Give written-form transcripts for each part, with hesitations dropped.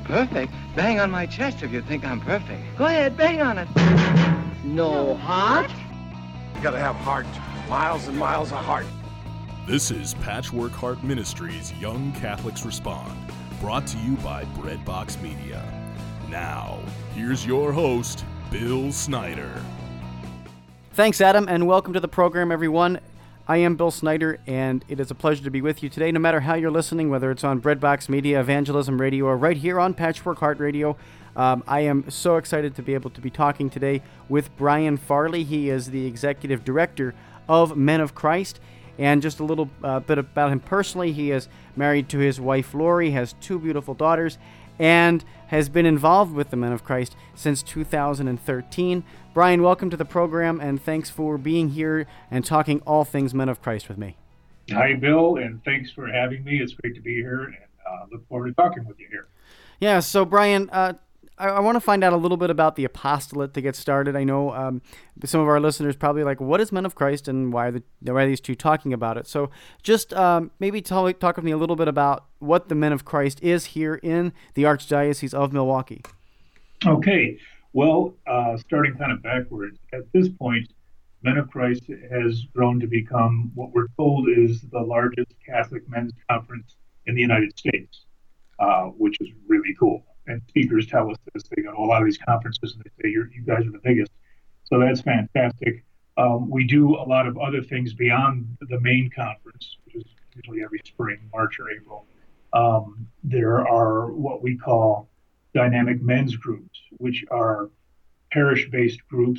Perfect? Bang on my chest if you think I'm perfect. Go ahead, bang on it. No heart? You gotta have heart. Miles and miles of heart. This is Patchwork Heart Ministries Young Catholics Respond, brought to you by Breadbox Media. Now, here's your host, Bill Snyder. Thanks, Adam, and welcome to the program, everyone. I am Bill Snyder, and it is a pleasure to be with you today, no matter how you're listening, whether it's on Breadbox Media, Evangelism Radio, or right here on Patchwork Heart Radio. I am so excited to be able to be talking today with Brian Farley. He is the Executive Director of Men of Christ. And just a little bit about him personally, he is married to his wife, Lori, has two beautiful daughters, and has been involved with the Men of Christ since 2013. Brian, welcome to the program, and thanks for being here and talking all things Men of Christ with me. Hi, Bill, and thanks for having me. It's great to be here, and look forward to talking with you here. Yeah, so Brian, I want to find out a little bit about the apostolate to get started. I know some of our listeners probably like, what is Men of Christ and why are these two talking about it? So just maybe talk with me a little bit about what the Men of Christ is here in the Archdiocese of Milwaukee. Okay, well, starting kind of backwards, at this point, Men of Christ has grown to become what we're told is the largest Catholic men's conference in the United States, which is really cool. And speakers tell us this. They go to a lot of these conferences and they say, you guys are the biggest. So that's fantastic. We do a lot of other things beyond the main conference, which is usually every spring, March or April. There are what we call dynamic men's groups, which are parish-based groups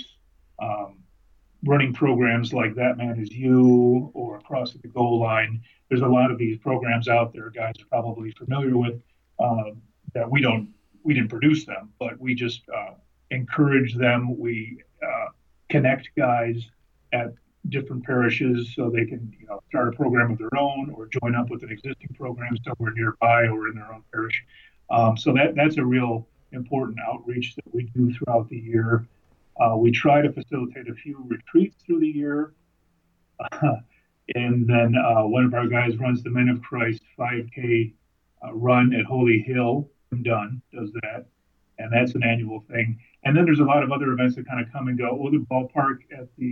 running programs like That Man Is You or Crossing the Goal Line. There's a lot of these programs out there guys are probably familiar with that we didn't produce them, but we just encourage them. We connect guys at different parishes so they can, start a program of their own or join up with an existing program somewhere nearby or in their own parish. So that's a real important outreach that we do throughout the year. We try to facilitate a few retreats through the year. And then one of our guys runs the Men of Christ 5K run at Holy Hill. Done does that, and that's an annual thing. And then there's a lot of other events that kind of come and go. The ballpark at the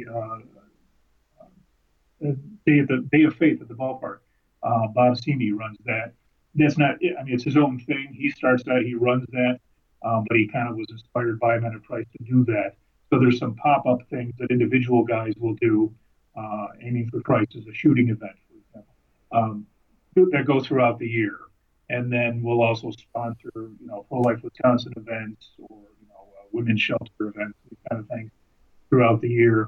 Day of Faith at the ballpark. Bob Simi runs that. That's not, it's his own thing. He starts that, he runs that, but he kind of was inspired by Men of Christ to do that. So there's some pop-up things that individual guys will do, aiming for Christ as a shooting event, for example, that go throughout the year. And then we'll also sponsor, Pro-Life Wisconsin events or, women's shelter events, these kind of things throughout the year.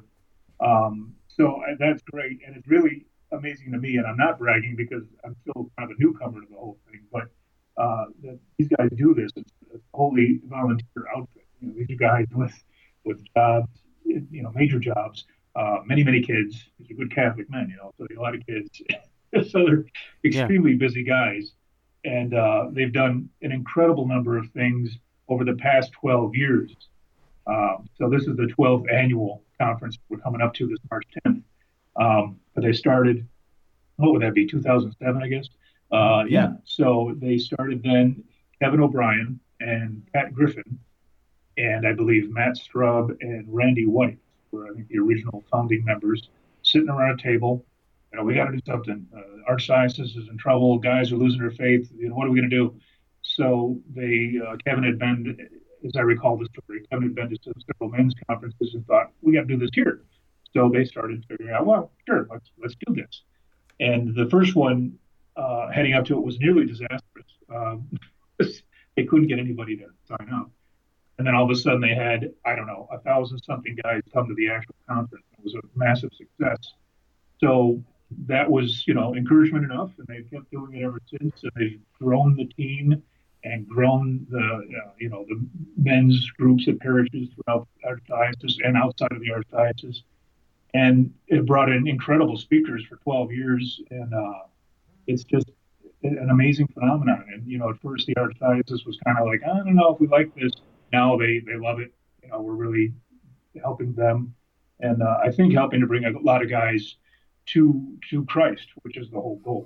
So that's great. And it's really amazing to me. And I'm not bragging because I'm still kind of a newcomer to the whole thing, but these guys do this. It's a wholly volunteer outfit. These are guys with jobs, major jobs, many kids. These are good Catholic men, so a lot of kids. So they're extremely busy guys. And they've done an incredible number of things over the past 12 years. So this is the 12th annual conference we're coming up to this March 10th. But they started, what would that be, 2007, I guess? Yeah. So they started then, Kevin O'Brien and Pat Griffin, and I believe Matt Strub and Randy White were, I think, the original founding members, sitting around a table. We got to do something. Archdiocese is in trouble. Guys are losing their faith. What are we going to do? So Kevin had been, as I recall the story, Kevin had been to several men's conferences and thought, we got to do this here. So they started figuring out, well, sure, let's do this. And the first one heading up to it was nearly disastrous. They couldn't get anybody to sign up. And then all of a sudden they had, 1,000-something guys come to the actual conference. It was a massive success. So that was, encouragement enough, and they've kept doing it ever since. And they've grown the team and grown the, the men's groups at parishes throughout the Archdiocese and outside of the Archdiocese. And it brought in incredible speakers for 12 years. And it's just an amazing phenomenon. And, at first the Archdiocese was kind of like, I don't know if we like this. Now they love it. We're really helping them. And I think helping to bring a lot of guys to Christ, which is the whole goal.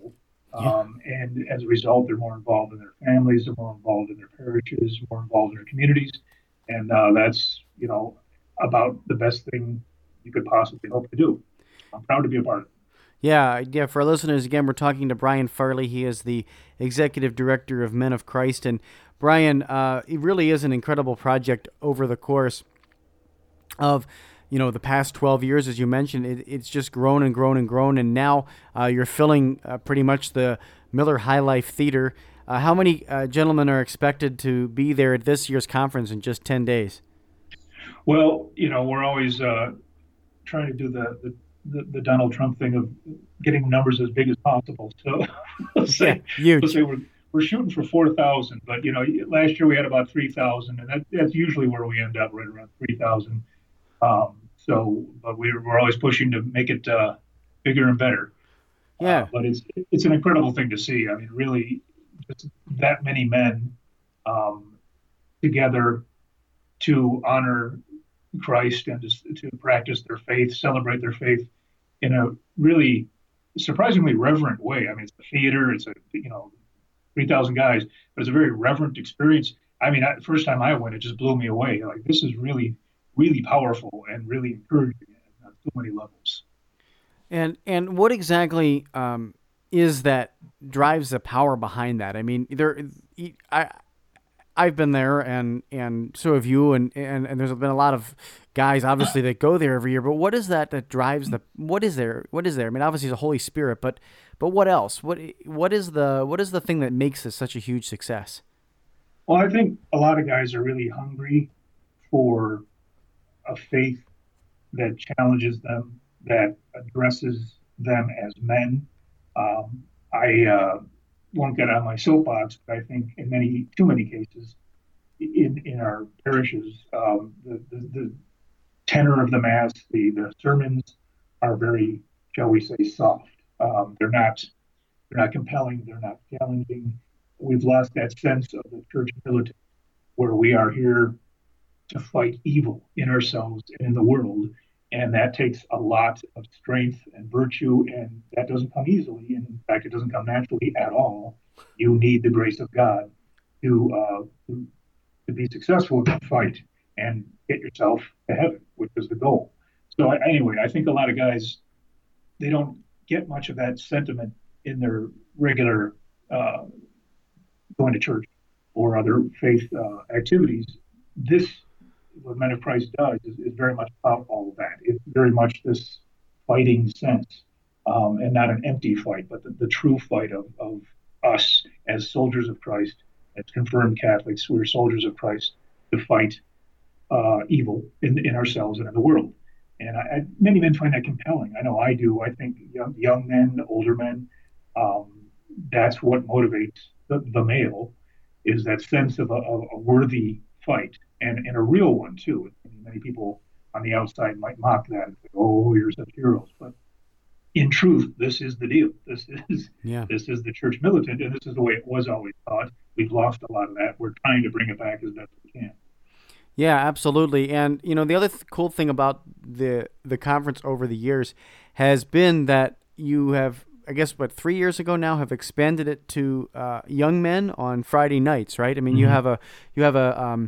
And as a result, they're more involved in their families, they're more involved in their parishes, more involved in their communities. And that's, about the best thing you could possibly hope to do. I'm proud to be a part of it. Yeah. For our listeners, again, we're talking to Brian Farley. He is the Executive Director of Men of Christ. And Brian, it really is an incredible project over the course of, the past 12 years, as you mentioned. It's just grown and grown and grown. And now you're filling pretty much the Miller High Life Theater. How many gentlemen are expected to be there at this year's conference in just 10 days? Well, we're always trying to do the Donald Trump thing of getting numbers as big as possible. So let's say we're shooting for 4,000, but last year we had about 3,000, and that's usually where we end up, right around 3,000. But we're always pushing to make it bigger and better. Yeah. But it's an incredible thing to see. I mean, really, just that many men together to honor Christ and to practice their faith, celebrate their faith in a really surprisingly reverent way. I mean, it's a theater, it's 3,000 guys, but it's a very reverent experience. I mean, first time I went, it just blew me away. Like, this is really, really powerful and really encouraging on so many levels. And what exactly is that drives the power behind that? I mean, I've been there, and so have you, and there's been a lot of guys, obviously, that go there every year. But what is that drives what is there? I mean, obviously, it's the Holy Spirit, but what else? What is the thing that makes this such a huge success? Well, I think a lot of guys are really hungry for a faith that challenges them, that addresses them as men. I won't get on my soapbox, but I think in too many cases in our parishes, the tenor of the Mass, the sermons are very, shall we say, soft. They're not compelling. They're not challenging. We've lost that sense of the church militant, where we are here to fight evil in ourselves and in the world. And that takes a lot of strength and virtue, and that doesn't come easily. And in fact, it doesn't come naturally at all. You need the grace of God to be successful in that fight and get yourself to heaven, which is the goal. So anyway, I think a lot of guys, they don't get much of that sentiment in their regular going to church or other faith activities. What Men of Christ does is very much about all of that. It's very much this fighting sense, and not an empty fight, but the true fight of us as soldiers of Christ, as confirmed Catholics. We're soldiers of Christ to fight evil in ourselves and in the world. And many men find that compelling. I know I do. I think young men, older men, that's what motivates the male, is that sense of a worthy fight. And a real one, too. Many people on the outside might mock that and say, oh, you're such heroes. But in truth, this is the deal. This is the church militant, and this is the way it was always taught. We've lost a lot of that. We're trying to bring it back as best we can. Yeah, absolutely. And, the other cool thing about the conference over the years has been that you have, I guess, 3 years ago now, have expanded it to young men on Friday nights, right? I mean, Mm-hmm. you have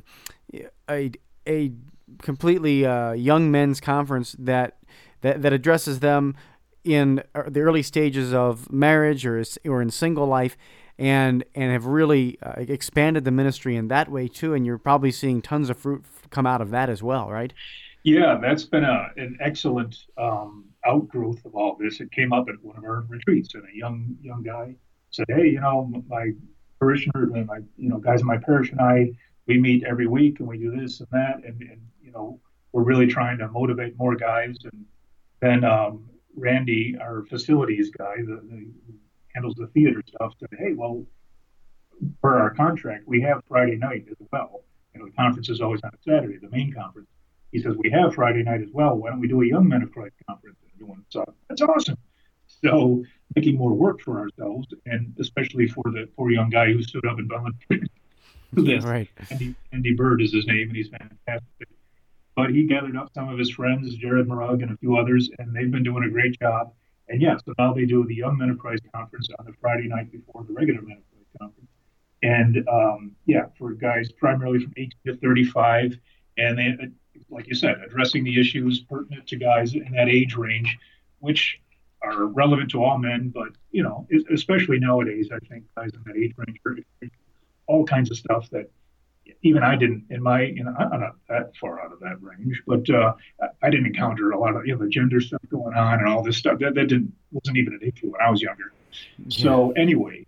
a completely young men's conference that addresses them in the early stages of marriage or in single life, and have really expanded the ministry in that way too. And you're probably seeing tons of fruit come out of that as well, right? Yeah, that's been an excellent outgrowth of all this. It came up at one of our retreats, and a young guy said, "Hey, my parishioner, guys in my parish and I, we meet every week and we do this and that, and we're really trying to motivate more guys." And then Randy, our facilities guy, who handles the theater stuff, said, "Hey, well, per our contract, we have Friday night as well. The conference is always on a Saturday, the main conference." He says, "We have Friday night as well. Why don't we do a Young Men of Christ conference?" So that's awesome. So making more work for ourselves, and especially for the poor young guy who stood up and volunteered. Yeah, right. Andy Bird is his name, and he's fantastic. But he gathered up some of his friends, Jared Murug and a few others, and they've been doing a great job. And yeah, so now they do the Young Men of Christ conference on the Friday night before the regular Men of Christ conference. And yeah, for guys primarily from 18 to 35, and they, like you said, addressing the issues pertinent to guys in that age range, which are relevant to all men, but especially nowadays, I think guys in that age range are all kinds of stuff that even I didn't I'm not that far out of that range, but I didn't encounter a lot of the gender stuff going on and all this stuff that wasn't even an issue when I was younger. Yeah. So anyway,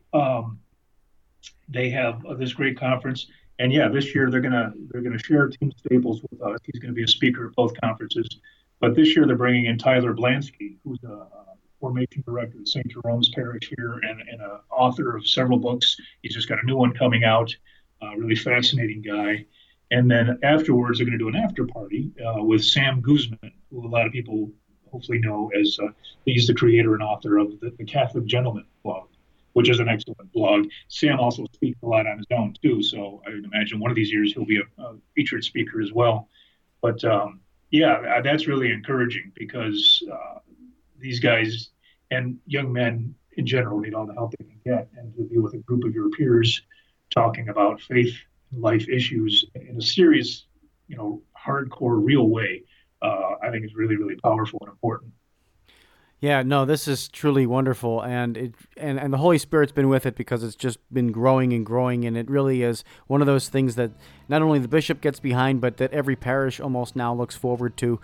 they have this great conference, and yeah, this year they're gonna share Tim Staples with us. He's going to be a speaker at both conferences, but this year they're bringing in Tyler Blansky, who's a formation director at St. Jerome's Parish here and an author of several books. He's just got a new one coming out. Really fascinating guy. And then afterwards, they're going to do an after party with Sam Guzman, who a lot of people hopefully know as he's the creator and author of the Catholic Gentleman blog, which is an excellent blog. Sam also speaks a lot on his own too, so I would imagine one of these years he'll be a featured speaker as well. But yeah, that's really encouraging because these guys and young men in general need all the help they can get, and to be with a group of your peers talking about faith and life issues in a serious, hardcore, real way, I think is really, really powerful and important. Yeah, no, this is truly wonderful, and the Holy Spirit's been with it because it's just been growing and growing, and it really is one of those things that not only the bishop gets behind, but that every parish almost now looks forward to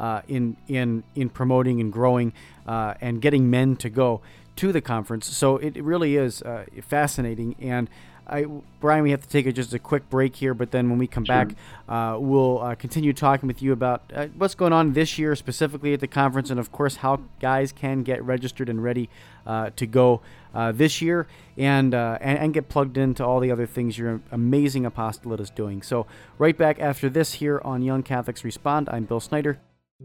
in promoting and growing and getting men to go to the conference. So it really is fascinating. And Brian, we have to take just a quick break here, but then when we come back, we'll continue talking with you about what's going on this year specifically at the conference, and of course how guys can get registered and ready to go this year, and get plugged into all the other things your amazing apostolate is doing. So right back after this here on Young Catholics Respond. I'm Bill Snyder.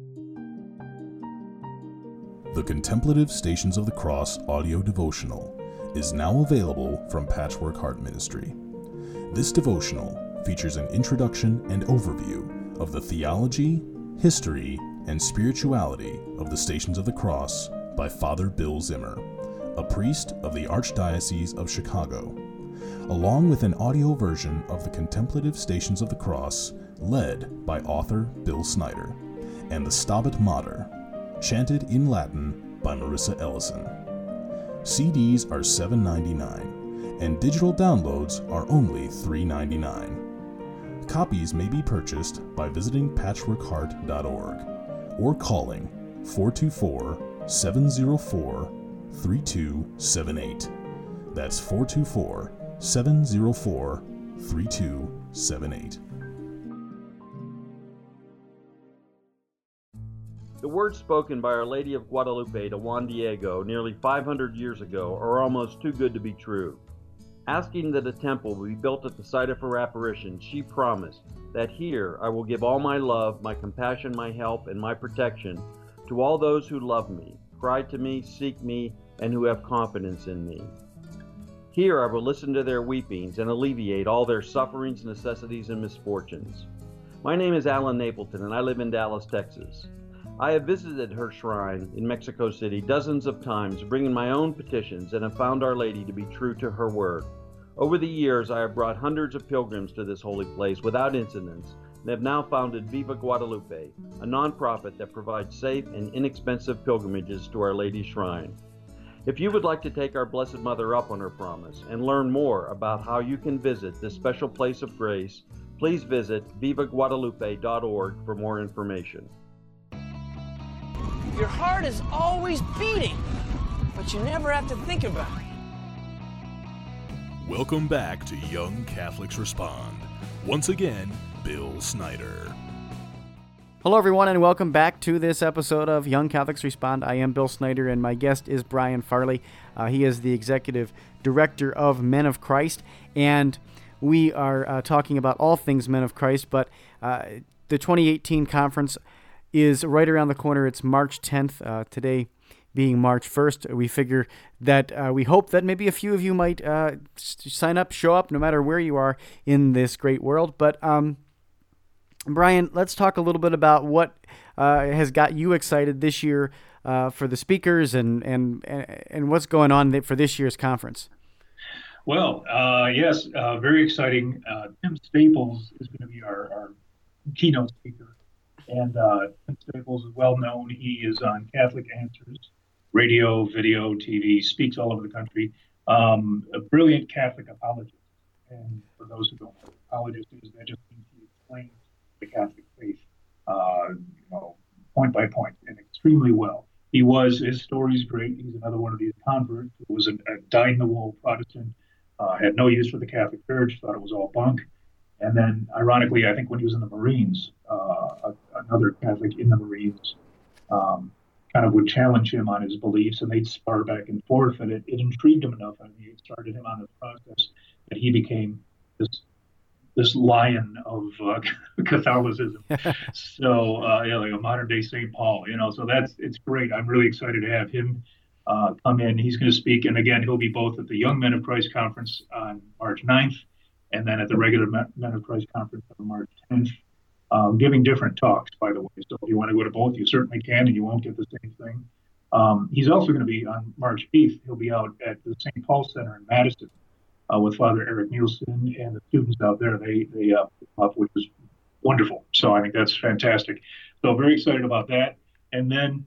The Contemplative Stations of the Cross audio devotional is now available from Patchwork Heart Ministry. This devotional features an introduction and overview of the theology, history, and spirituality of the Stations of the Cross by Father Bill Zimmer, a priest of the Archdiocese of Chicago, along with an audio version of the Contemplative Stations of the Cross led by author Bill Snyder, and the Stabat Mater, chanted in Latin by Marissa Ellison. CDs are $7.99, and digital downloads are only $3.99. Copies may be purchased by visiting patchworkheart.org or calling 424-704-3278. That's 424-704-3278. The words spoken by Our Lady of Guadalupe to Juan Diego nearly 500 years ago are almost too good to be true. Asking that a temple be built at the site of her apparition, she promised that here I will give all my love, my compassion, my help, and my protection to all those who love me, cry to me, seek me, and who have confidence in me. Here I will listen to their weepings and alleviate all their sufferings, necessities, and misfortunes. My name is Alan Napleton, and I live in Dallas, Texas. I have visited her shrine in Mexico City dozens of times, bringing my own petitions, and have found Our Lady to be true to her word. Over the years, I have brought hundreds of pilgrims to this holy place without incidents, and have now founded Viva Guadalupe, a nonprofit that provides safe and inexpensive pilgrimages to Our Lady's shrine. If you would like to take our Blessed Mother up on her promise and learn more about how you can visit this special place of grace, please visit vivaguadalupe.org for more information. Your heart is always beating, but you never have to think about it. Welcome back to Young Catholics Respond. Once again, Bill Snyder. Hello, everyone, and welcome back to this episode of Young Catholics Respond. I am Bill Snyder, and my guest is Brian Farley. He is the executive director of Men of Christ, and we are talking about all things Men of Christ, but the 2018 conference is right around the corner. It's March 10th, today being March 1st. We figure that we hope that maybe a few of you might sign up, show up, no matter where you are in this great world. But Brian, let's talk a little bit about what has got you excited this year for the speakers and what's going on for this year's conference? Well, yes, very exciting. Tim Staples is going to be our keynote speaker. And Tim Staples is well known. He is on Catholic Answers, radio, video, TV, speaks all over the country. A brilliant Catholic apologist. And for those who don't know what apologist is, that just means he explains the Catholic faith, point by point, and extremely well. His story's great. He's another one of these converts who was a dyed-in-the-wool Protestant, had no use for the Catholic Church, thought it was all bunk. And then, ironically, I think when he was in the Marines, another Catholic in the Marines kind of would challenge him on his beliefs, and they'd spar back and forth, and it intrigued him enough, and it started him on the process that he became this lion of Catholicism. So, like a modern-day St. Paul, so it's great. I'm really excited to have him come in. He's going to speak, and again, he'll be both at the Young Men of Christ Conference on March 9th, and then at the regular Men of Christ Conference on March 10th, giving different talks, by the way. So if you want to go to both, you certainly can, and you won't get the same thing. He's also going to be on March 8th. He'll be out at the St. Paul Center in Madison with Father Eric Nielsen and the students out there. They up, which is wonderful. So I think that's fantastic. So very excited about that. And then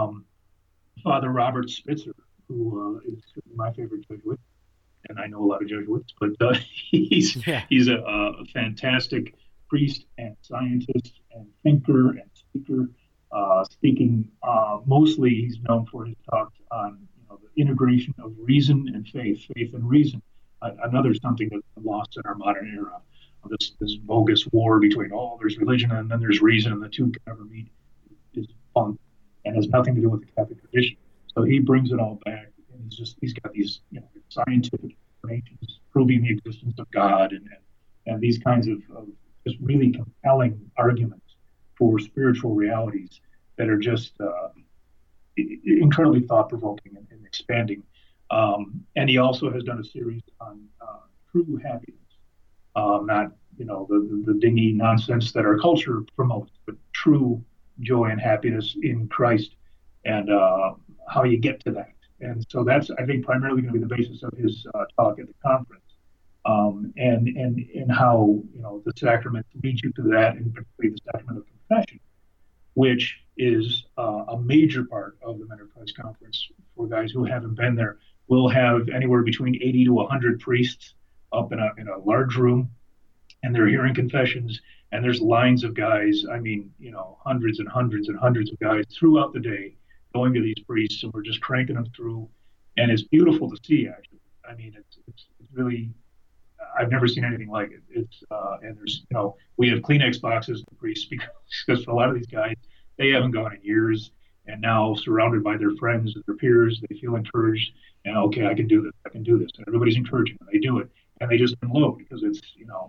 Father Robert Spitzer, who is my favorite Jesuit. And I know a lot of Jesuits, but he's a fantastic priest and scientist and thinker and speaker. Speaking mostly, he's known for his talks on the integration of reason and faith and reason. Another something that's been lost in our modern era. This bogus war between there's religion and then there's reason, and the two can never meet is funk and has nothing to do with the Catholic tradition. So he brings it all back, and he's got these scientific explanations proving the existence of God and these kinds of just really compelling arguments for spiritual realities that are just incredibly thought-provoking and expanding. And he also has done a series on true happiness, not the dingy nonsense that our culture promotes, but true joy and happiness in Christ, and how you get to that. And so that's, I think, primarily going to be the basis of his talk at the conference, and how the sacraments lead you to that, and particularly the sacrament of confession, which is a major part of the Men of Christ Conference. For guys who haven't been there, we'll have anywhere between 80 to 100 priests up in a large room, and they're hearing confessions, and there's lines of guys, hundreds and hundreds and hundreds of guys throughout the day going to these priests, and we're just cranking them through, and it's beautiful to see, actually. I mean, it's really, I've never seen anything like it. It's and there's we have Kleenex boxes for priests because for a lot of these guys, they haven't gone in years, and now surrounded by their friends and their peers, they feel encouraged, and okay, I can do this, and everybody's encouraging them, they do it, and they just unload because it's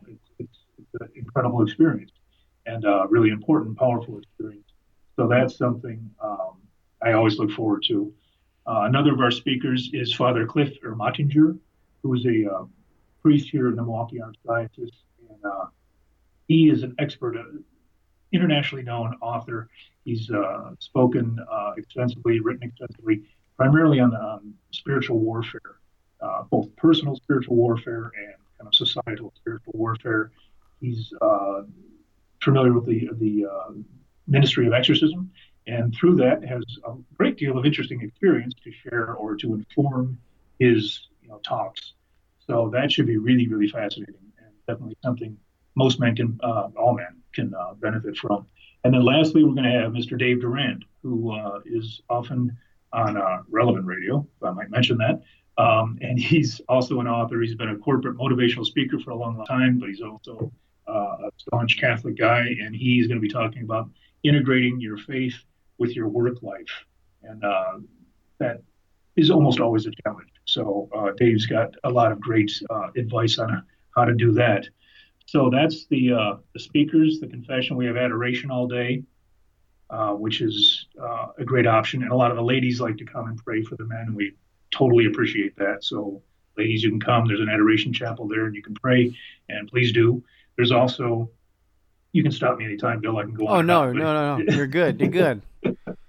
an incredible experience, and really important, powerful experience. So that's something I always look forward to. Another of our speakers is Father Cliff Ermatinger, who is a priest here in the Milwaukee Archdiocese, and he is an expert, internationally known author. He's spoken extensively, written extensively, primarily on spiritual warfare, both personal spiritual warfare and kind of societal spiritual warfare. He's familiar with the ministry of exorcism, and through that has a great deal of interesting experience to share or to inform his talks. So that should be really, really fascinating, and definitely something most men all men can benefit from. And then lastly, we're going to have Mr. Dave Durand, who is often on Relevant Radio, if I might mention that. And he's also an author. He's been a corporate motivational speaker for a long, long time, but he's also a staunch Catholic guy, and he's going to be talking about integrating your faith with your work life. And that is almost always a challenge. So Dave's got a lot of great advice on how to do that. So that's the speakers, the confession. We have adoration all day, which is a great option. And a lot of the ladies like to come and pray for the men, and we totally appreciate that. So ladies, you can come. There's an adoration chapel there, and you can pray, and please do. There's also, you can stop me anytime, Bill. I can go on. Oh, no. You're good. You're good.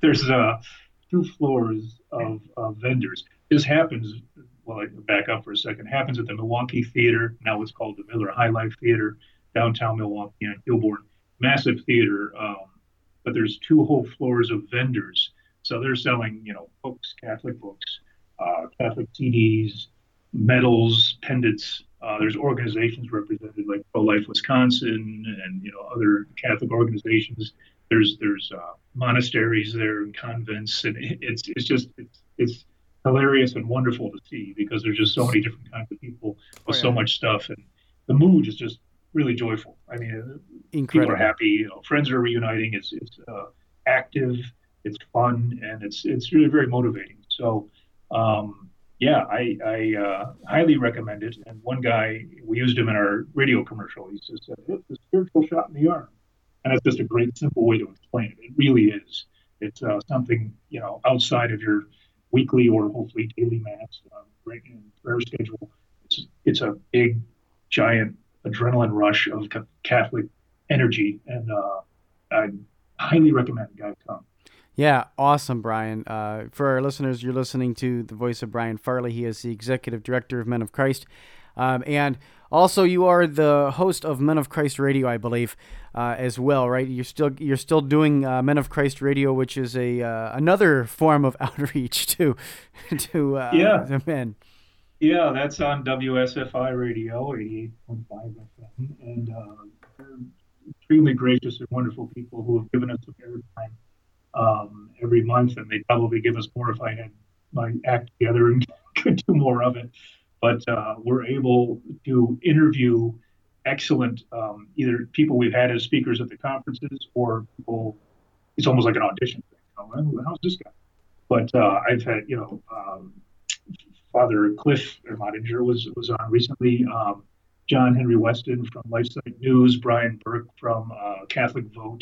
there's 2 floors of vendors. This happens, well, I back up for a second, happens at the Milwaukee Theater, now it's called the Miller High Life Theater, downtown Milwaukee on Kilbourne. Massive theater, but there's 2 whole floors of vendors. So they're selling, books, Catholic books, Catholic CDs, medals, pendants. There's organizations represented like Pro-Life Wisconsin and other Catholic organizations. There's monasteries there and convents, and it's hilarious and wonderful to see because there's just so many different kinds of people with so much stuff, and the mood is just really joyful. I mean, incredible. People are happy. Friends are reuniting. It's active. It's fun, and it's really very motivating. So, I highly recommend it. And one guy, we used him in our radio commercial. He just said, "It's a spiritual shot in the arm," and that's just a great, simple way to explain it. It really is. It's something outside of your weekly or hopefully daily mass, prayer schedule. It's a big, giant adrenaline rush of Catholic energy, and I highly recommend the guy come. Yeah, awesome, Brian. For our listeners, you're listening to the voice of Brian Farley. He is the executive director of Men of Christ, and also you are the host of Men of Christ Radio, I believe, as well, right? You're still doing Men of Christ Radio, which is another form of outreach to men. Yeah, that's on WSFI Radio, 88.5 FM, and they're extremely gracious and wonderful people who have given us some airtime every month, and they'd probably give us more if I had my act together and could do more of it. But we're able to interview excellent either people we've had as speakers at the conferences or people. It's almost like an audition thing. How's this guy? But I've had Father Cliff Ermatinger was on recently. John Henry Weston from LifeSite News, Brian Burke from Catholic Vote.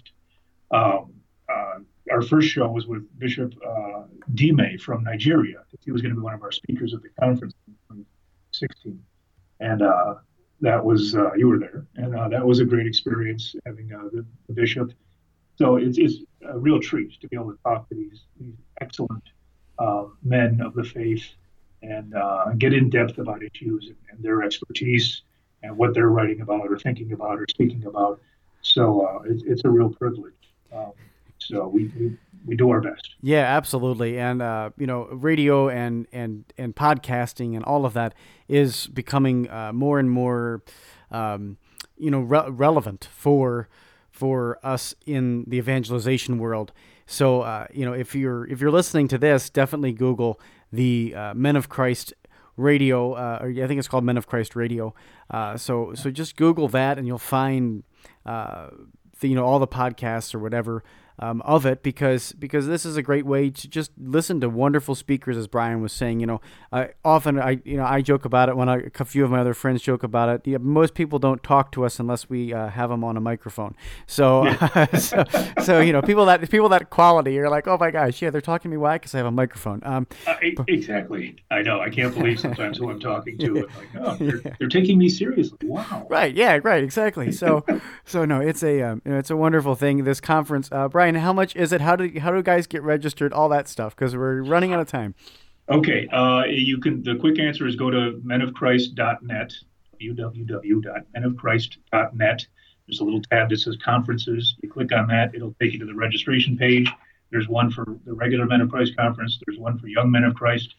Our first show was with Bishop Dime from Nigeria. He was going to be one of our speakers at the conference in 2016. And that was, you were there, and that was a great experience having the bishop. So it's a real treat to be able to talk to these excellent men of the faith and get in depth about issues and their expertise and what they're writing about or thinking about or speaking about. So it's a real privilege. So we do our best. Yeah, absolutely. And radio and podcasting and all of that is becoming more and more relevant for us in the evangelization world. So if you're listening to this, definitely Google the Men of Christ Radio. Or I think it's called Men of Christ Radio. So just Google that, and you'll find all the podcasts or whatever of it, because this is a great way to just listen to wonderful speakers, as Brian was saying. Often I joke about it when a few of my other friends joke about it. Yeah, most people don't talk to us unless we have them on a microphone. So people that quality, you're like, oh my gosh, yeah, they're talking to me. Why? Because I have a microphone. Exactly. I know. I can't believe sometimes who I'm talking to. It's like, oh, they're taking me seriously. Wow. Right. Yeah. Right. Exactly. So no, it's a wonderful thing. This conference, Brian, how much is it? How do guys get registered? All that stuff, because we're running out of time. Okay, you can. The quick answer is go to menofchrist.net, www.menofchrist.net. There's a little tab that says conferences. You click on that, it'll take you to the registration page. There's one for the regular Men of Christ conference. There's one for Young Men of Christ.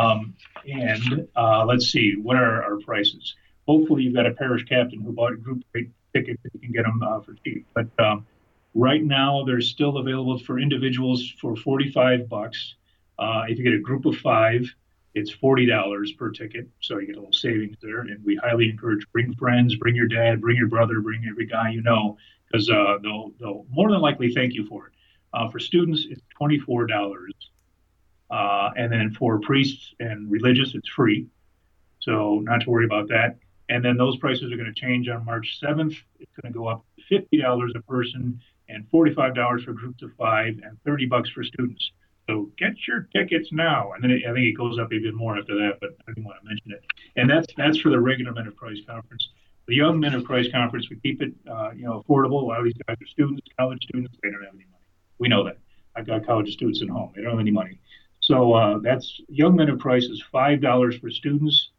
Let's see, what are our prices? Hopefully, you've got a parish captain who bought a group rate ticket that you can get them for cheap. But right now, they're still available for individuals for $45. If you get a group of 5, it's $40 per ticket. So you get a little savings there. And we highly encourage, bring friends, bring your dad, bring your brother, bring every guy you know, because they'll more than likely thank you for it. For students, it's $24. And then for priests and religious, it's free. So not to worry about that. And then those prices are going to change on March 7th. It's going to go up to $50 a person and $45 for groups of 5 and $30 for students. So get your tickets now. And then I think it goes up even more after that, but I didn't want to mention it. And that's for the regular Men of Christ conference. The Young Men of Christ conference, we keep it affordable. A lot of these guys are students, college students. They don't have any money. We know that. I've got college students at home. They don't have any money. So that's Young Men of Christ is $5 for students.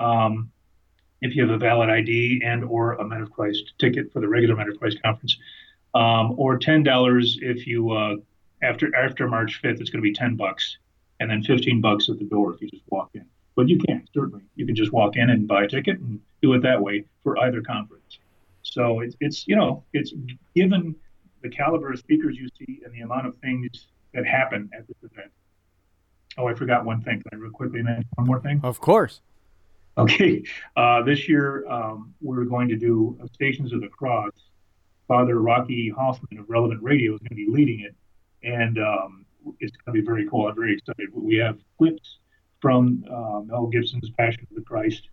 If you have a valid ID and or a Men of Christ ticket for the regular Men of Christ conference, or $10 if you after March 5th, it's going to be $10, and then $15 at the door if you just walk in. But you can certainly you can just walk in and buy a ticket and do it that way for either conference. So it's given the caliber of speakers you see and the amount of things that happen at this event. Oh, I forgot one thing. Can I real quickly mention one more thing? Of course. Okay. This year, we're going to do Stations of the Cross. Father Rocky Hoffman of Relevant Radio is going to be leading it. And it's going to be very cool. I'm very excited. We have clips from Mel Gibson's Passion of the Christ,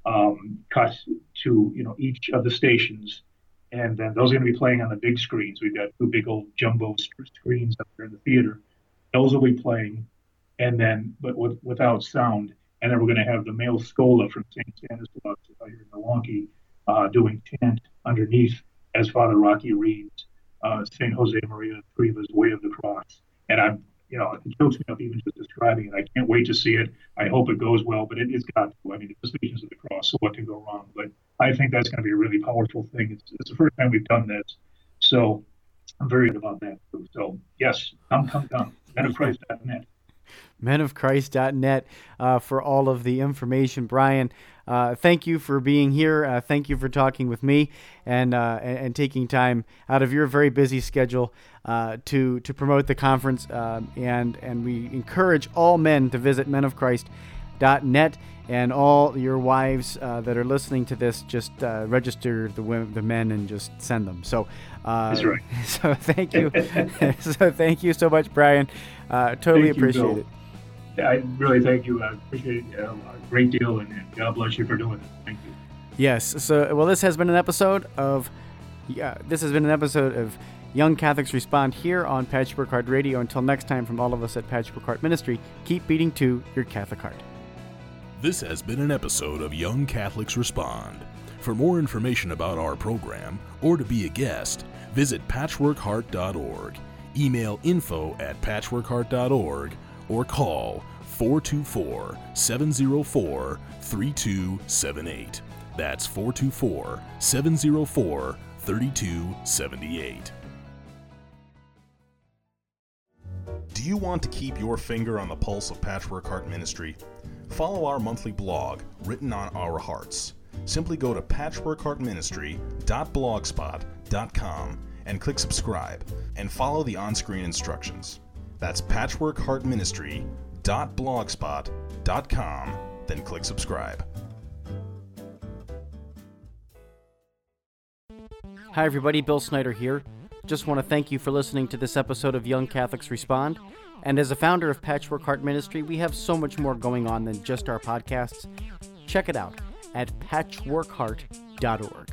cut to each of the stations. And then those are going to be playing on the big screens. We've got 2 big old jumbo screens up there in the theater. Those will be playing, and then but without sound. And then we're going to have the male Scola from St. Stanislaus here in Milwaukee doing chant underneath as Father Rocky reads St. Jose Maria Escriva's Way of the Cross. And it chokes me up even just describing it. I can't wait to see it. I hope it goes well, but it's got to. I mean, it's the Stations of the Cross, so what can go wrong? But I think that's going to be a really powerful thing. It's the first time we've done this, so I'm very good about that too. So yes, come. menofchrist.net. menofchrist.net for all of the information. Brian, thank you for being here. Thank you for talking with me and taking time out of your very busy schedule to promote the conference. And we encourage all men to visit menofchrist.net, and all your wives that are listening to this, just register the men and just send them. So that's right. So thank you. So thank you so much, Brian. Totally appreciate it. I really thank you. I appreciate it a great deal, and God bless you for doing this. Thank you. Yes. So, well, this has been an episode of Young Catholics Respond here on Patchwork Heart Radio. Until next time, from all of us at Patchwork Heart Ministry, keep beating to your Catholic heart. This has been an episode of Young Catholics Respond. For more information about our program or to be a guest, visit patchworkheart.org. Email info@patchworkheart.org or call 424-704-3278. That's 424-704-3278. Do you want to keep your finger on the pulse of Patchwork Heart Ministry? Follow our monthly blog, Written on Our Hearts. Simply go to patchworkheartministry.blogspot.com and click subscribe, and follow the on-screen instructions. That's patchworkheartministry.blogspot.com, then click subscribe. Hi everybody, Bill Snyder here. Just want to thank you for listening to this episode of Young Catholics Respond. And as a founder of Patchwork Heart Ministry, we have so much more going on than just our podcasts. Check it out at patchworkheart.org.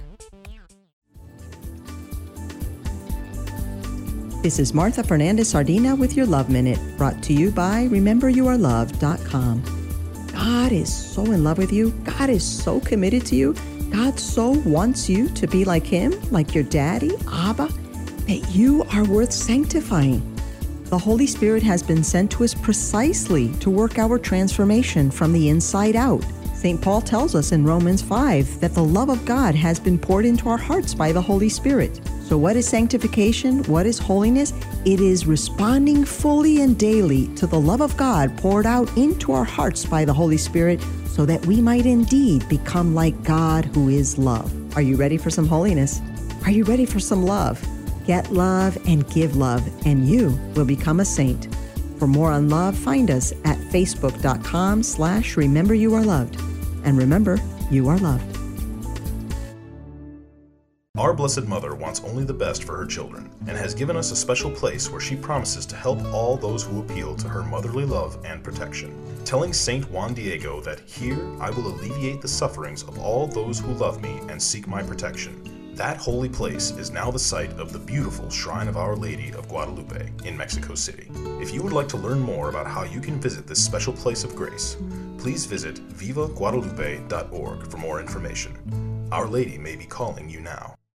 This is Martha Fernandez Sardina with your Love Minute, brought to you by RememberYouAreLoved.com. God is so in love with you. God is so committed to you. God so wants you to be like Him, like your daddy, Abba, that you are worth sanctifying. The Holy Spirit has been sent to us precisely to work our transformation from the inside out. St. Paul tells us in Romans 5 that the love of God has been poured into our hearts by the Holy Spirit. So what is sanctification? What is holiness? It is responding fully and daily to the love of God poured out into our hearts by the Holy Spirit, so that we might indeed become like God, who is love. Are you ready for some holiness? Are you ready for some love? Get love and give love, and you will become a saint. For more on love, find us at facebook.com/RememberYouAreLoved. And remember, you are loved. Our Blessed Mother wants only the best for her children and has given us a special place where she promises to help all those who appeal to her motherly love and protection. Telling Saint Juan Diego that here I will alleviate the sufferings of all those who love me and seek my protection. That holy place is now the site of the beautiful Shrine of Our Lady of Guadalupe in Mexico City. If you would like to learn more about how you can visit this special place of grace, please visit vivaguadalupe.org for more information. Our Lady may be calling you now.